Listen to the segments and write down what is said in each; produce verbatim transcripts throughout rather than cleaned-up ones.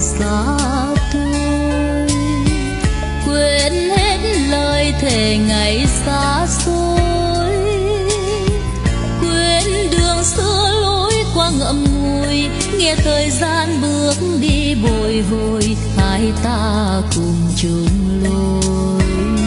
xa tôi, quên hết lời thề ngày xa xôi, quên đường xưa lối qua ngậm ngùi, nghe thời gian bước đi bồi hồi, hai ta cùng chung lối.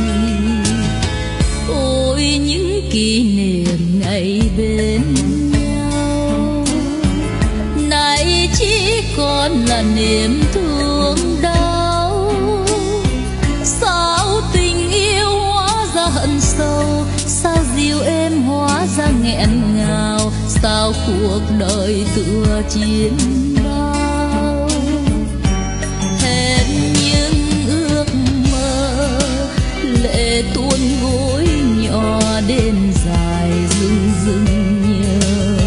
Ôi những kỷ niệm ngày bên nhau, nay chỉ còn là niềm thương đau. Sao tình yêu hóa ra hận sâu, sao dịu êm hóa ra nghẹn ngào, sao cuộc đời tựa chiến bao. Hết những ước mơ, lệ tuôn gối nhỏ đêm dài rưng rưng nhớ.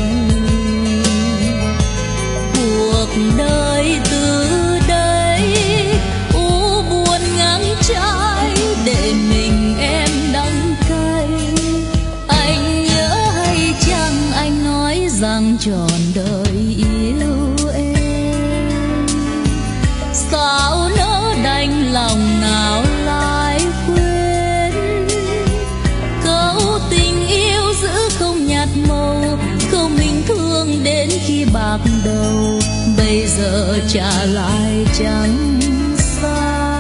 Cuộc đời từ đây u buồn ngang trái, để mình em đắng cay. Anh nhớ hay chăng anh nói rằng trọn đời yêu em, sao nỡ đành lòng nào lại quên. Câu tình yêu giữ không nhạt màu, câu mình thương đến khi bạc đầu, bây giờ trả lại chẳng sao.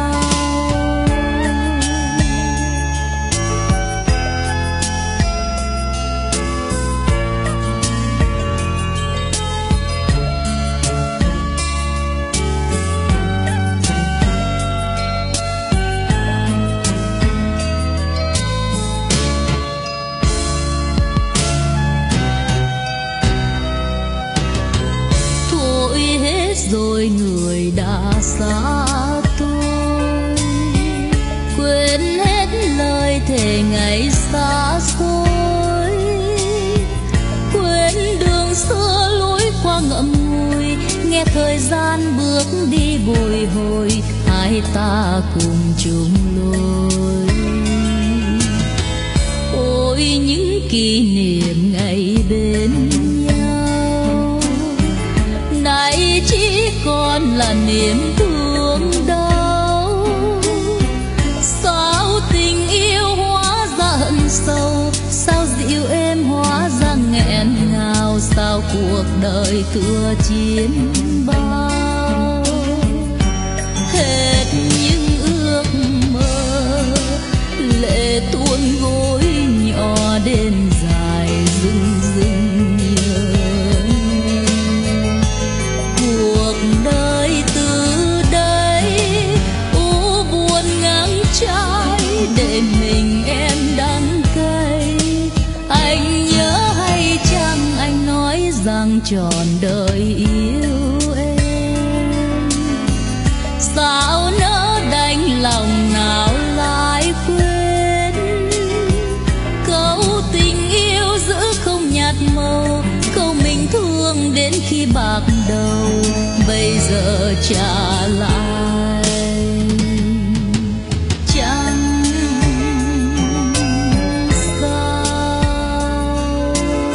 Rồi người đã xa tôi, quên hết lời thề ngày xa xôi, quên đường xưa lối qua ngậm ngùi, nghe thời gian bước đi bồi hồi, hai ta cùng chung lối. Ôi những kỷ niệm ngày bên nhau, nay chỉ còn là niềm thương đau. Sao tình yêu hóa ra hận sâu, sao dịu êm hóa ra nghẹn ngào, sao cuộc đời tựa chiến bao. Hết những ước mơ, lệ tuôn gối nhỏ đêm dài rưng rưng nhớ. Cuộc đời từ đây u buồn ngang trái, để mình em đắng cay. Anh nhớ hay chăng anh nói rằng trọn đời yêu em, sao nỡ đành lòng nào lại quên. Câu tình yêu giữ không nhạt màu, câu mình thương đến khi bạc đầu, bây giờ trả lại chẳng sao.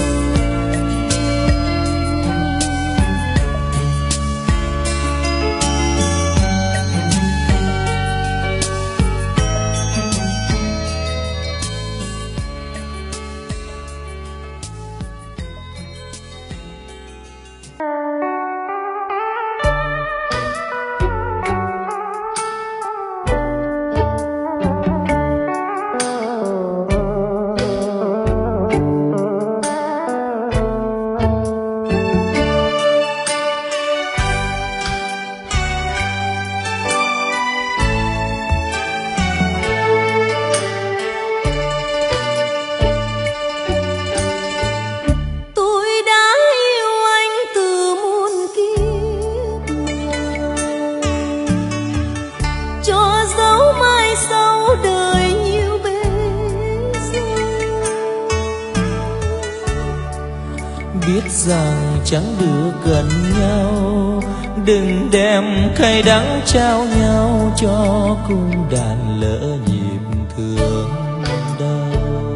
biết rằng chẳng được gần nhau, đừng đem cay đắng trao nhau cho cung đàn lỡ nhịp thương đau.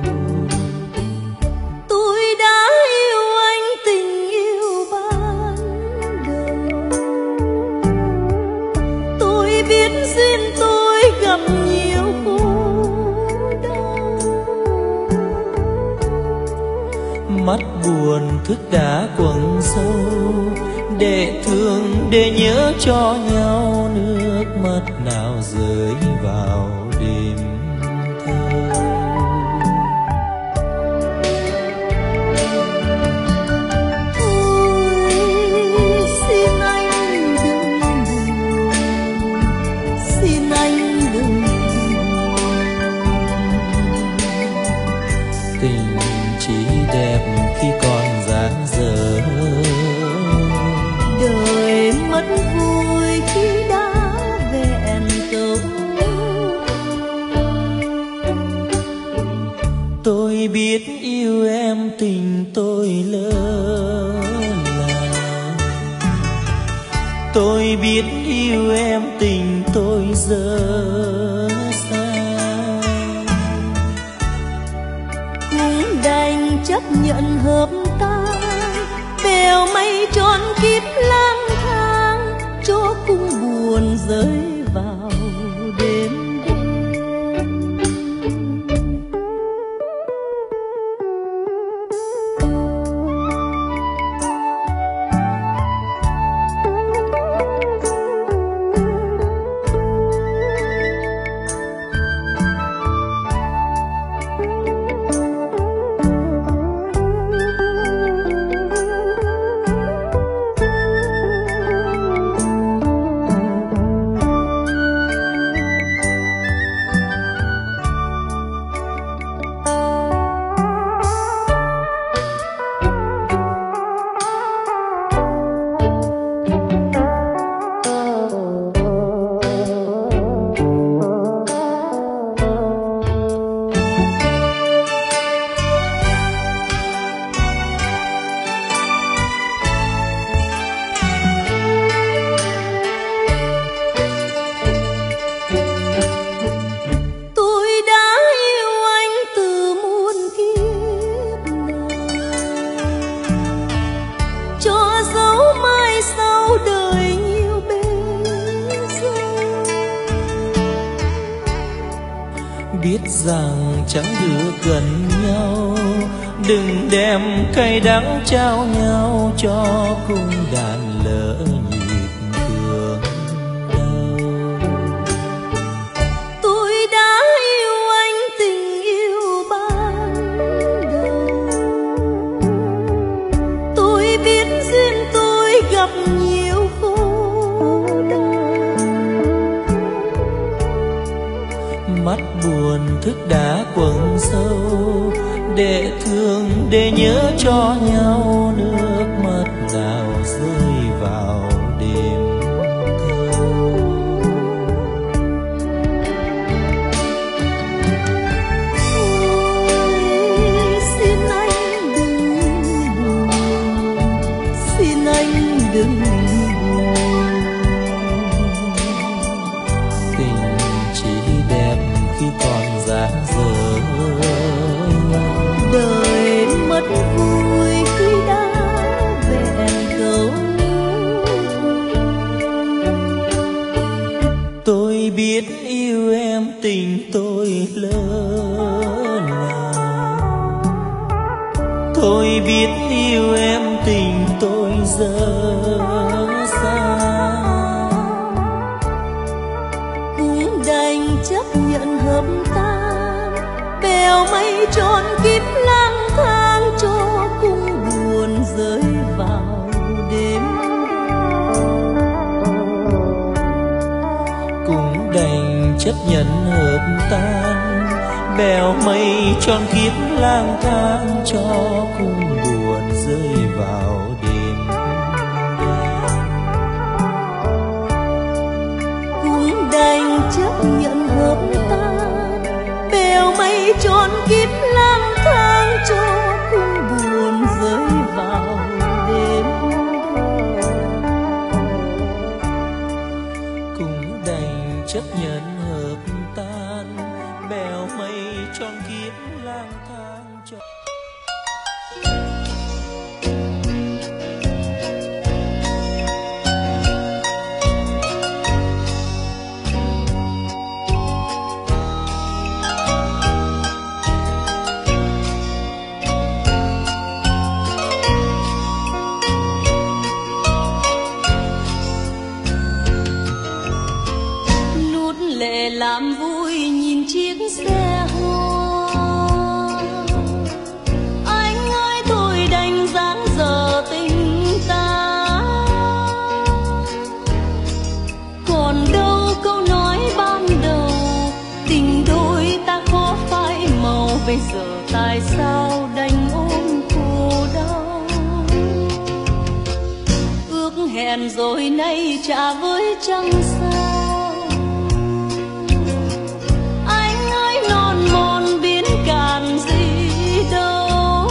Tôi đã yêu anh tình yêu ban đầu, biết duyên tôi gặp nhiều khổ đau. Mắt buồn thức đã quầng sâu, để thương để nhớ cho nhau, nước mắt nào rơi vào đêm thâu. Ôi xin anh đừng buồn, xin anh đừng buồn. Tình chỉ đẹp khi còn dang dở, đời mất vui khi đã vẹn cầu. tôi biết yêu em tình tôi lỡ làng, tôi biết yêu em tình tôi dở dang. Cũng đành chấp nhận hợp tan, bèo mây tròn kiếp lang thang, cho cung buồn rơi vào đêm. Biết rằng chẳng được gần nhau, đừng đem cay đắng trao nhau, cho cung đàn lỡ nhịp thương đau. Tôi đã yêu anh tình yêu ban đầu, tôi biết duyên tôi gặp nhiều khổ đau. Mắt buồn thức đã quầng sâu, để thương để nhớ cho nhau, nước mắt nào rơi vào đêm thâu. Ôi xin anh đừng buồn, xin anh đừng buồn. Tình chỉ đẹp khi còn dang dở, đời mất vui khi đã vẹn cầu. tôi biết yêu em tình tôi lỡ làng, tôi biết yêu em tình tôi dở dang. Cũng đành chấp nhận hợp tan, bèo mây tròn kiếp lang thang, cho cung buồn rơi vào đêm. Cũng đành chấp nhận hợp tan, bèo mây tròn kiếp lang thang, cho cung buồn rơi vào đêm đen. Cũng đành chấp nhận hợp tan, bèo mây tròn kiếp lang thang, cho cung buồn rơi vào đêm. Cũng đành chấp nhận hợp tan, bèo mây tròn kiếp lang thang cho. lệ làm vui nhìn chiếc xe hoa. Anh ơi thôi đành dáng giờ tình ta, còn đâu câu nói ban đầu tình đôi ta khó phai màu. Bây giờ tại sao đành ôm khổ đau, ước hẹn rồi nay trả với trăng sao. Anh ơi non mòn biến cạn gì đâu,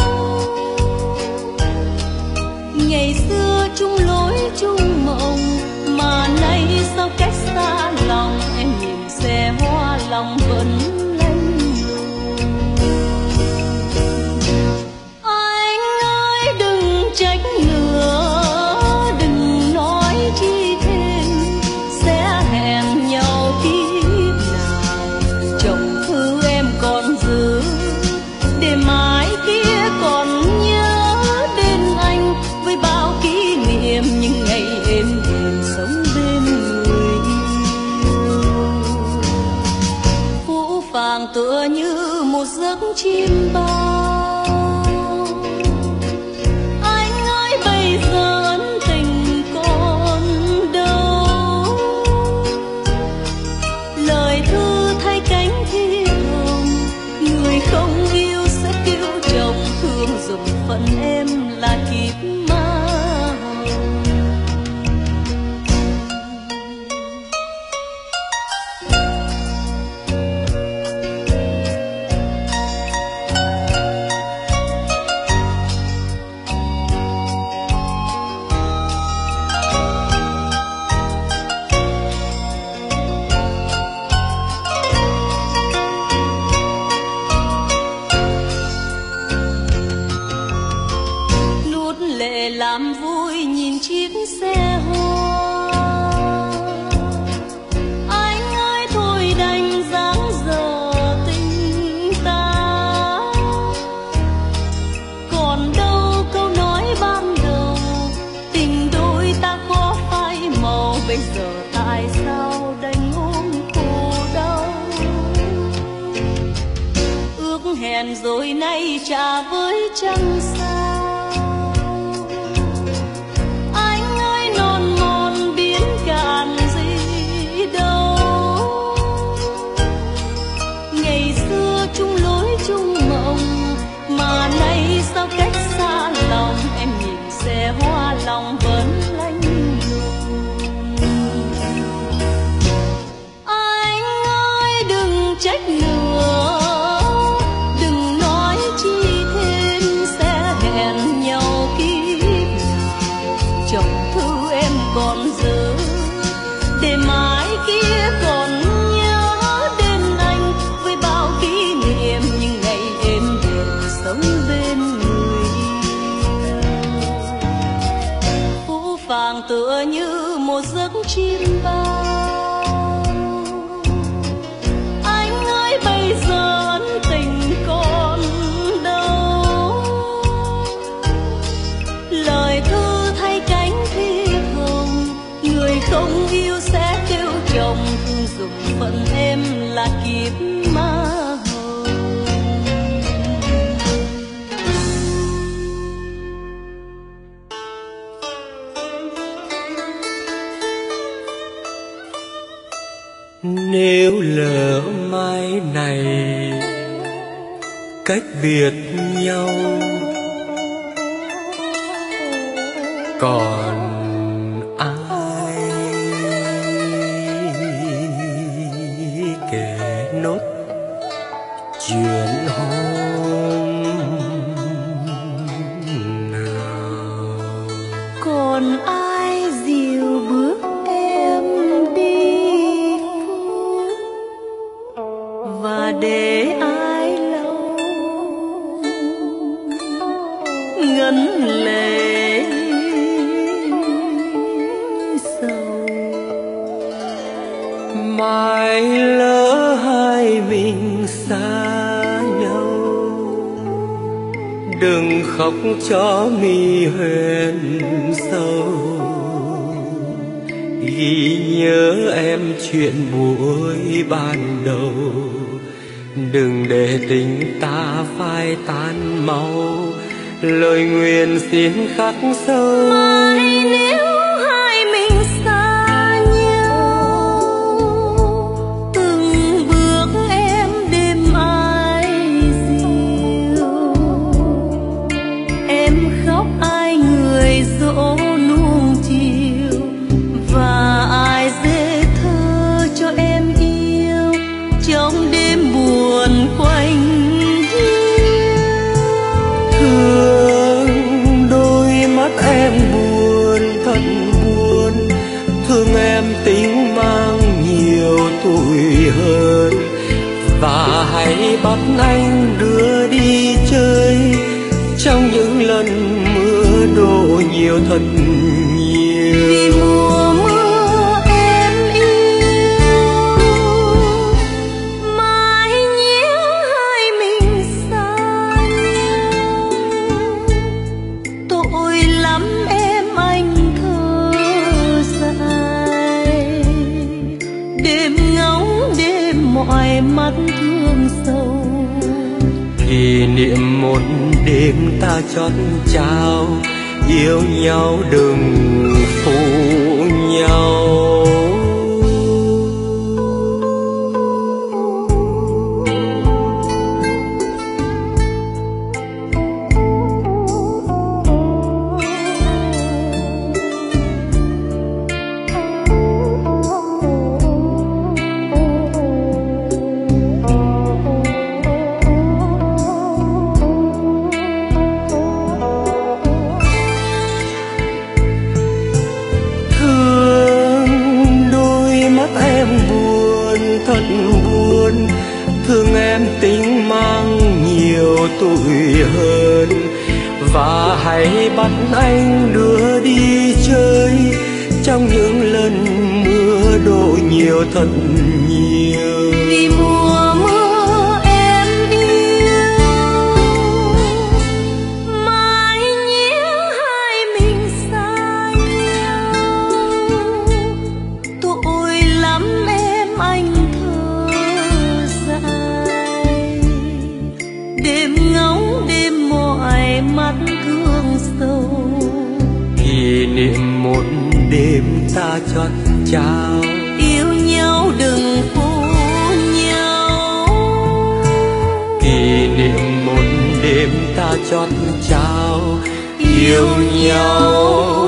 ngày xưa chung lối chung mộng mà nay sao cách xa lòng. Em nhìn xe hoa lòng vẫn lạnh lùng. Anh ơi đừng trách nữa, đừng nói chi thêm, sẽ hẹn nhau kiếp nào. Chồng thư em còn giữ để mai kia còn nhớ đến anh, với bao kỷ niệm những ngày êm đềm sống bên người yêu. Phũ phàng tựa như một giấc chim bao, anh ơi bây giờ ân tình còn đâu. Lời thư thay cánh thiên hồng, người không yêu sẽ kêu chồng. Thương dùng phận em là kiếp ma hồng. Nuốt lệ làm vui nhìn chiếc xe hoa. Anh ơi thôi đành dáng giờ tình ta, còn đâu câu nói ban đầu tình đôi ta khó phai màu. Bây giờ tại sao đành ôm khổ đau, ước hẹn rồi nay trả với trăng sao. Anh ơi non mòn biến cạn gì đâu, ngày xưa chung lối chung mộng mà nay sao cách xa lòng. Em nhìn xe hoa lòng vẫn lạnh lùng. Anh ơi đừng trách nữa, đừng nói chi thêm, sẽ hẹn nhau kiếp nào. Chồng thư em còn giữ để mai kia còn nhớ đến anh, với bao kỷ niệm những ngày êm đềm sống bên người yêu. Phũ phàng tựa như một giấc chim bao, anh ơi bây giờ ân tình còn đâu. Lời thư thay cánh thiệp hồng, người không yêu sẽ kêu chồng. Thương dùng phận em là kiếp ma hồng. Nếu lỡ mai này cách biệt nhau, còn ai kể nốt chuyện hôm nào? Còn ai dìu bước em đi và để ai lâu ngấn lệ sầu. Mai lỡ hai mình xa nhau, đừng khóc cho mi huyền sâu. Vì nhớ em chuyện buổi ban đầu, đừng để tình ta phai tan mau, lời nguyền xin khắc sâu. Mai nếu hai mình xa nhau, từng bước em đêm ai dịu, em khóc ai người dỗ nuông chiều, và ai dễ thơ cho em yêu trong đêm buồn quanh em buồn thật buồn, thương em tính mang nhiều tuổi hơn, và hãy bắt anh đưa đi chơi trong những lần mưa đổ nhiều thật nhiều. Vì mùa mưa em yêu, mãi nhớ hai mình xa nhau, tội lắm em anh thơ dài, đêm ngóng đêm mỏi mắt thương sâu. Kỷ niệm một đêm ta chót trao, yêu nhau đừng phụ nhau. Thật buồn, thương em tính mang nhiều tuổi hơn, và hãy bắt anh đưa đi chơi trong những lần mưa đổ nhiều thật nhiều. Vì mùa mưa em yêu, mãi nhớ hai mình xa nhau, tội lắm em anh đêm ngóng đêm mỏi mắt thương sâu. Kỷ niệm một đêm ta chót trao, yêu nhau đừng phụ nhau. Kỷ niệm một đêm ta chót trao, yêu nhau